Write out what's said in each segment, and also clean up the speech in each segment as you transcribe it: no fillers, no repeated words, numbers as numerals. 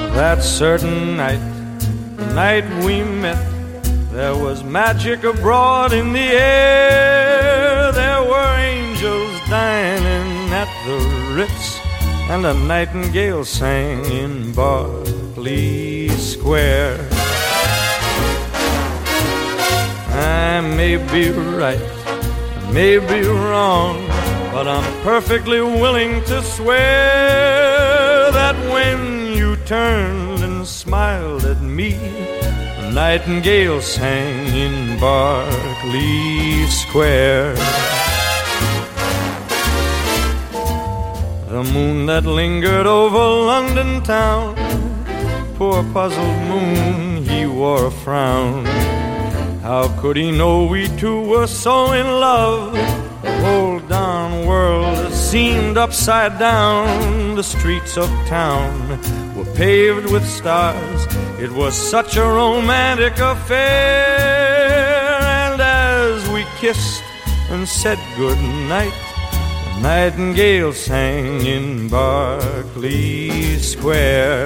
That certain night, the night we met, there was magic abroad in the air. There were angels dining at the Ritz, and a nightingale sang in Berkeley Square. I may be right, I may be wrong, but I'm perfectly willing to swear that when you turned and smiled at me, a nightingale sang in Berkeley Square. The moon that lingered over London town, poor puzzled moon, he wore a frown. How could he know we two were so in love? The whole darn world seemed upside down. The streets of town were paved with stars. It was such a romantic affair. And as we kissed and said goodnight, the nightingale sang in Berkeley Square.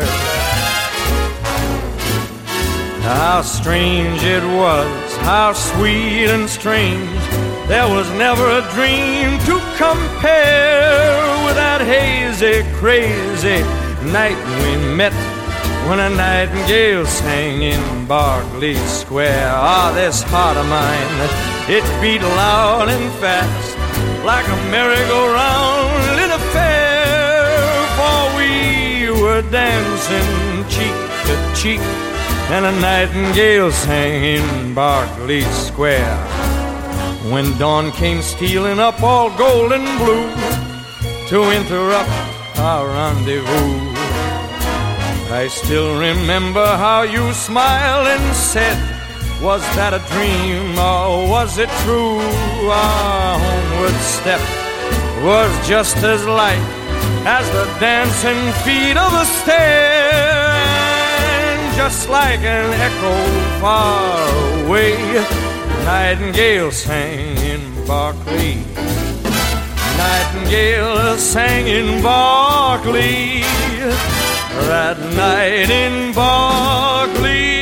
How strange it was, how sweet and strange. There was never a dream to compare with that hazy, crazy night we met, when a nightingale sang in Berkeley Square. Ah, this heart of mine, it beat loud and fast, like a merry-go-round in a fair. For we were dancing cheek to cheek, and a nightingale sang in Berkeley Square. When dawn came stealing up all gold and blue to interrupt our rendezvous, I still remember how you smiled and said, was that a dream or was it true? Our homeward step was just as light as the dancing feet of a stair. Just like an echo far away, nightingale sang in Berkeley. Nightingale sang in Berkeley, that night in Berkeley.